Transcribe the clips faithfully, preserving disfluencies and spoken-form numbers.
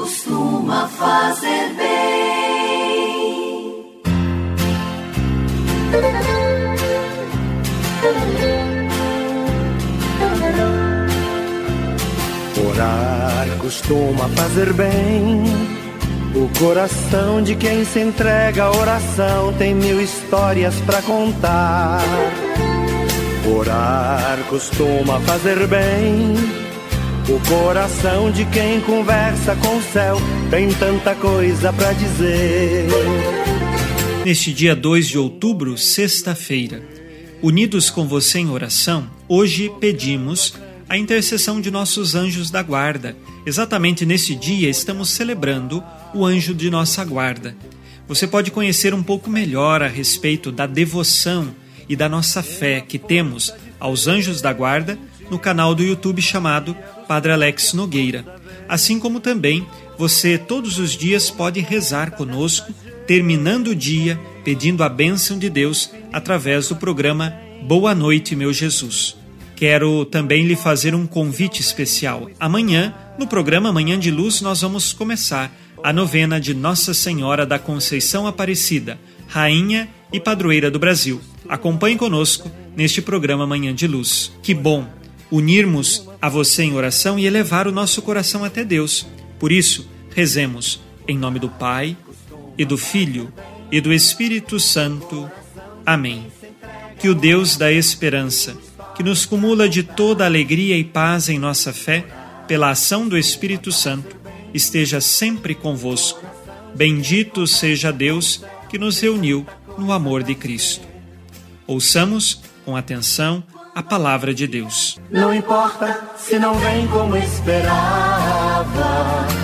costuma fazer bem. Orar costuma fazer bem. O coração de quem se entrega à oração tem mil histórias pra contar. Orar costuma fazer bem. O coração de quem conversa com o céu tem tanta coisa pra dizer. Neste dia dois de outubro, sexta-feira, unidos com você em oração, hoje pedimos a intercessão de nossos anjos da guarda. Exatamente nesse dia estamos celebrando o anjo de nossa guarda. Você pode conhecer um pouco melhor a respeito da devoção e da nossa fé que temos aos anjos da guarda no canal do YouTube chamado Padre Alex Nogueira. Assim como também você todos os dias pode rezar conosco, terminando o dia pedindo a bênção de Deus através do programa Boa Noite, meu Jesus. Quero também lhe fazer um convite especial. Amanhã, no programa Manhã de Luz, nós vamos começar a novena de Nossa Senhora da Conceição Aparecida, Rainha e Padroeira do Brasil. Acompanhe conosco neste programa Manhã de Luz. Que bom unirmos a você em oração e elevar o nosso coração até Deus. Por isso, rezemos em nome do Pai, e do Filho, e do Espírito Santo. Amém. Que o Deus da esperança, que nos cumula de toda alegria e paz em nossa fé, pela ação do Espírito Santo, esteja sempre convosco. Bendito seja Deus que nos reuniu no amor de Cristo. Ouçamos com atenção a palavra de Deus. Não importa se não vem como esperava,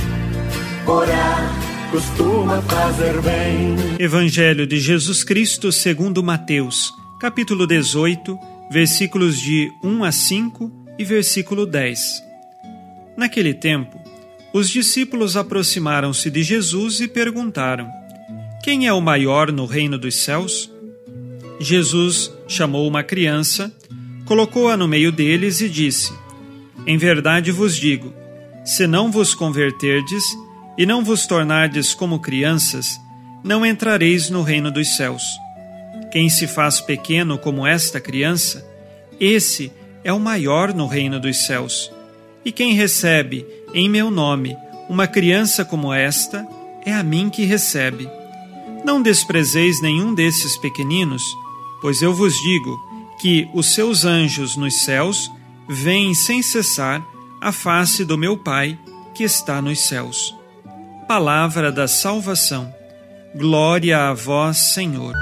orar costuma fazer bem. Evangelho de Jesus Cristo segundo Mateus, capítulo dezoito, versículos de um a cinco e versículo dez. Naquele tempo, os discípulos aproximaram-se de Jesus e perguntaram: quem é o maior no reino dos céus? Jesus chamou uma criança, colocou-a no meio deles e disse: em verdade vos digo, se não vos converterdes e não vos tornardes como crianças, não entrareis no reino dos céus. Quem se faz pequeno como esta criança, esse é o maior no reino dos céus. E quem recebe, em meu nome, uma criança como esta, é a mim que recebe. Não desprezeis nenhum desses pequeninos, pois eu vos digo que os seus anjos nos céus veem sem cessar a face do meu Pai que está nos céus. Palavra da salvação. Glória a vós, Senhor.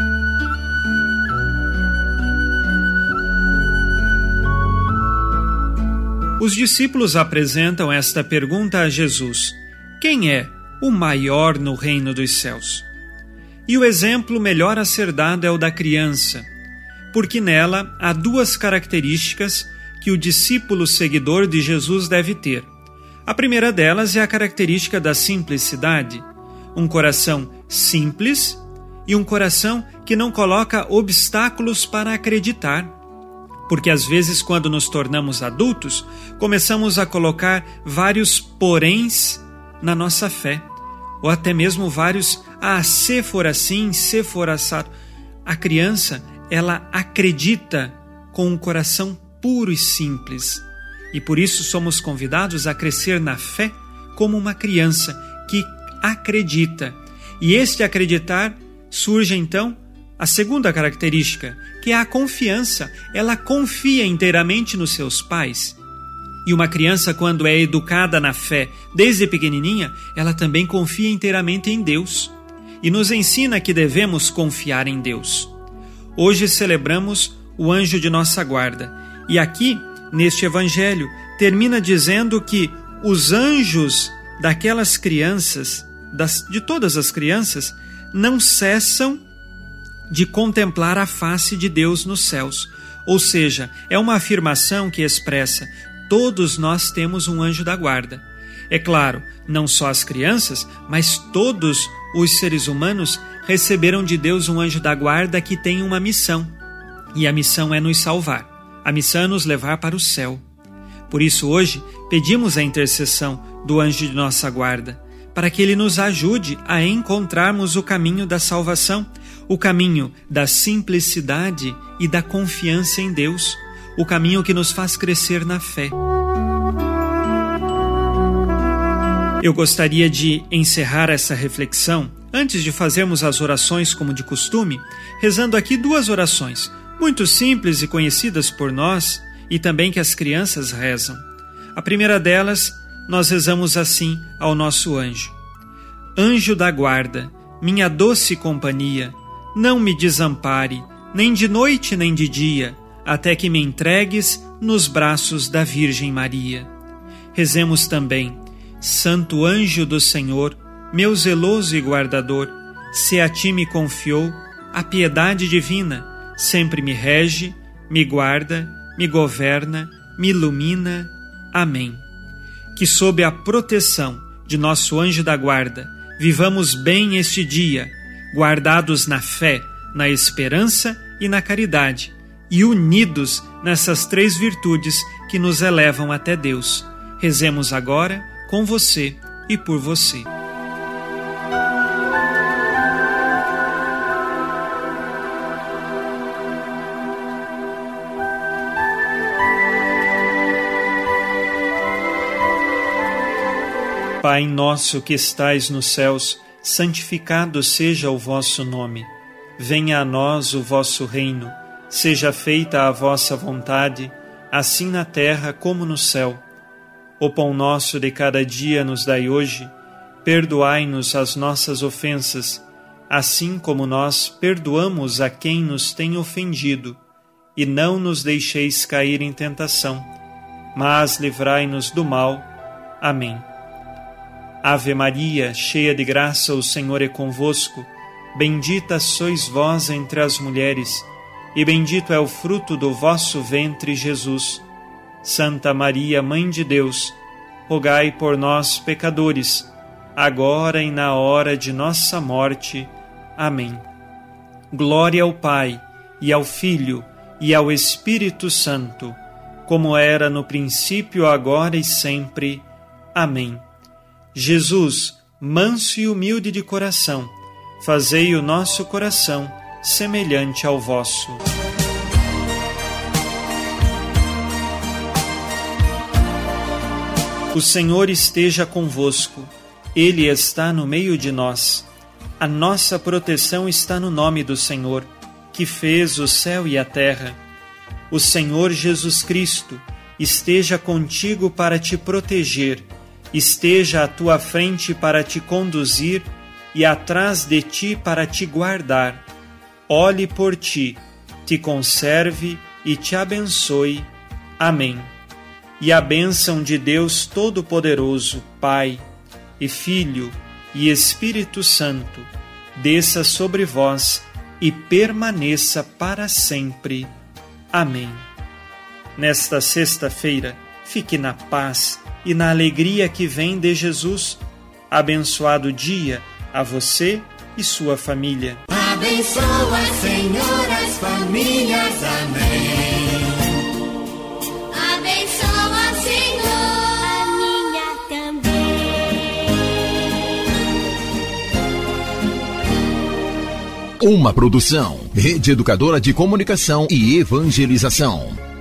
Os discípulos apresentam esta pergunta a Jesus: quem é o maior no reino dos céus? E o exemplo melhor a ser dado é o da criança, porque nela há duas características que o discípulo seguidor de Jesus deve ter. A primeira delas é a característica da simplicidade, um coração simples e um coração que não coloca obstáculos para acreditar. Porque às vezes, quando nos tornamos adultos, começamos a colocar vários poréns na nossa fé, ou até mesmo vários, ah, se for assim, se for assado. A criança, ela acredita com um coração puro e simples, e por isso somos convidados a crescer na fé como uma criança que acredita. E este acreditar surge então a segunda característica, que é a confiança. Ela confia inteiramente nos seus pais. E uma criança, quando é educada na fé desde pequenininha, ela também confia inteiramente em Deus. E nos ensina que devemos confiar em Deus. Hoje celebramos o anjo de nossa guarda. E aqui, neste evangelho, termina dizendo que os anjos daquelas crianças, das, de todas as crianças, não cessam de contemplar a face de Deus nos céus. Ou seja, é uma afirmação que expressa: todos nós temos um anjo da guarda. É claro, não só as crianças, mas todos os seres humanos receberam de Deus um anjo da guarda que tem uma missão. E a missão é nos salvar. A missão é nos levar para o céu. Por isso hoje pedimos a intercessão do anjo de nossa guarda, para que ele nos ajude a encontrarmos o caminho da salvação, o caminho da simplicidade e da confiança em Deus, o caminho que nos faz crescer na fé. Eu gostaria de encerrar essa reflexão, antes de fazermos as orações como de costume, rezando aqui duas orações, muito simples e conhecidas por nós, e também que as crianças rezam. A primeira delas, nós rezamos assim ao nosso anjo: Anjo da guarda, minha doce companhia, não me desampare, nem de noite nem de dia, até que me entregues nos braços da Virgem Maria. Rezemos também: Santo anjo do Senhor, meu zeloso e guardador, se a ti me confiou a piedade divina, sempre me rege, me guarda, me governa, me ilumina. Amém. Que sob a proteção de nosso anjo da guarda, vivamos bem este dia, guardados na fé, na esperança e na caridade, e unidos nessas três virtudes que nos elevam até Deus. Rezemos agora com você e por você. Pai nosso que estais nos céus, santificado seja o vosso nome. Venha a nós o vosso reino. Seja feita a vossa vontade, assim na terra como no céu. O pão nosso de cada dia nos dai hoje. Perdoai-nos as nossas ofensas, assim como nós perdoamos a quem nos tem ofendido. E não nos deixeis cair em tentação, mas livrai-nos do mal. Amém. Ave Maria, cheia de graça, o Senhor é convosco. Bendita sois vós entre as mulheres, e bendito é o fruto do vosso ventre, Jesus. Santa Maria, Mãe de Deus, rogai por nós, pecadores, agora e na hora de nossa morte. Amém. Glória ao Pai, e ao Filho, e ao Espírito Santo, como era no princípio, agora e sempre. Amém. Jesus, manso e humilde de coração, fazei o nosso coração semelhante ao vosso. O Senhor esteja convosco, Ele está no meio de nós. A nossa proteção está no nome do Senhor, que fez o céu e a terra. O Senhor Jesus Cristo esteja contigo para te proteger, esteja à tua frente para te conduzir e atrás de ti para te guardar. Olhe por ti, te conserve e te abençoe. Amém. E a bênção de Deus Todo-Poderoso, Pai e Filho e Espírito Santo, desça sobre vós e permaneça para sempre. Amém. Nesta sexta-feira, fique na paz e na alegria que vem de Jesus. Abençoado dia a você e sua família. Abençoa, Senhor, as famílias. Amém. Abençoa, Senhor, a minha também. Uma produção, Rede Educadora de Comunicação e Evangelização.